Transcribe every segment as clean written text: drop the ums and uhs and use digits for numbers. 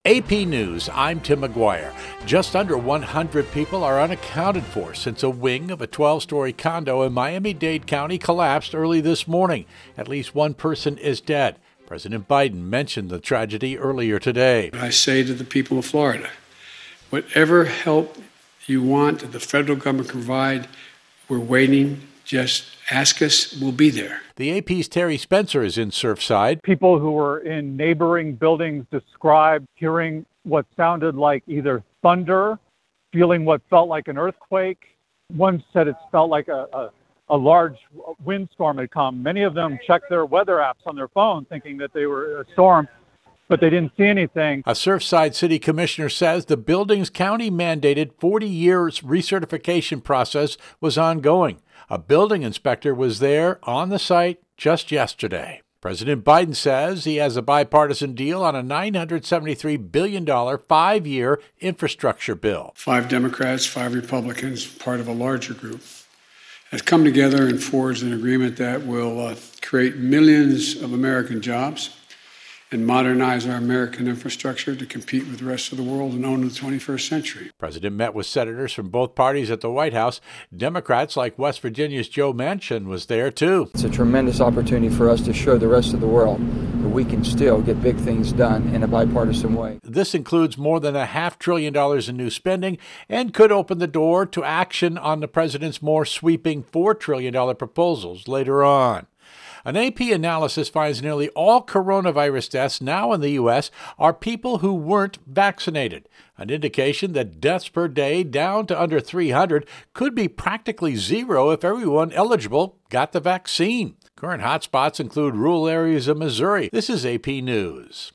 AP News, I'm Tim McGuire. Just under 100 people are unaccounted for since a wing of a 12-story condo in Miami-Dade County collapsed early this morning. At least one person is dead. President Biden mentioned the tragedy earlier today. I say to the people of Florida, whatever help you want the federal government can provide, we're waiting. Just ask us, we'll be there. The AP's Terry Spencer is in Surfside. People who were in neighboring buildings described hearing what sounded like either thunder, feeling what felt like an earthquake. One said it felt like a large windstorm had come. Many of them checked their weather apps on their phone thinking that they were a storm, but they didn't see anything. A Surfside city commissioner says the building's county-mandated 40-year recertification process was ongoing. A building inspector was there on the site just yesterday. President Biden says he has a bipartisan deal on a $973 billion 5-year infrastructure bill. 5 Democrats, 5 Republicans, part of a larger group, has come together and forged an agreement that will create millions of American jobs and modernize our American infrastructure to compete with the rest of the world and own the 21st century. The president met with senators from both parties at the White House. Democrats like West Virginia's Joe Manchin was there, too. It's a tremendous opportunity for us to show the rest of the world that we can still get big things done in a bipartisan way. This includes more than $500 billion in new spending and could open the door to action on the president's more sweeping $4 trillion proposals later on. An AP analysis finds nearly all coronavirus deaths now in the U.S. are people who weren't vaccinated, an indication that deaths per day down to under 300 could be practically zero if everyone eligible got the vaccine. Current hotspots include rural areas of Missouri. This is AP News.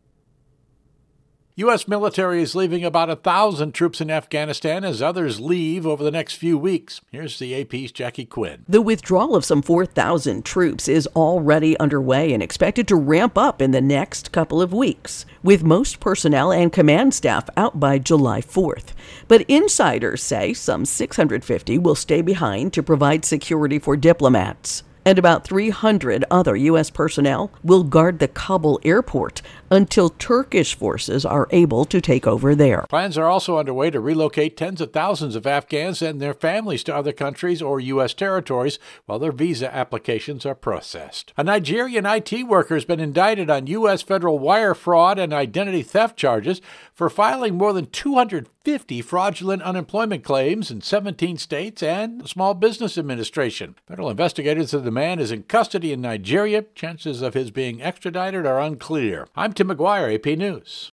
U.S. military is leaving about 1,000 troops in Afghanistan as others leave over the next few weeks. Here's the AP's Jackie Quinn. The withdrawal of some 4,000 troops is already underway and expected to ramp up in the next couple of weeks, with most personnel and command staff out by July 4th. But insiders say some 650 will stay behind to provide security for diplomats. And about 300 other U.S. personnel will guard the Kabul airport until Turkish forces are able to take over there. Plans are also underway to relocate tens of thousands of Afghans and their families to other countries or U.S. territories while their visa applications are processed. A Nigerian IT worker has been indicted on U.S. federal wire fraud and identity theft charges for filing more than 250 fraudulent unemployment claims in 17 states and the Small Business Administration. Federal investigators say the man is in custody in Nigeria. Chances of his being extradited are unclear. I'm Tim McGuire, AP News.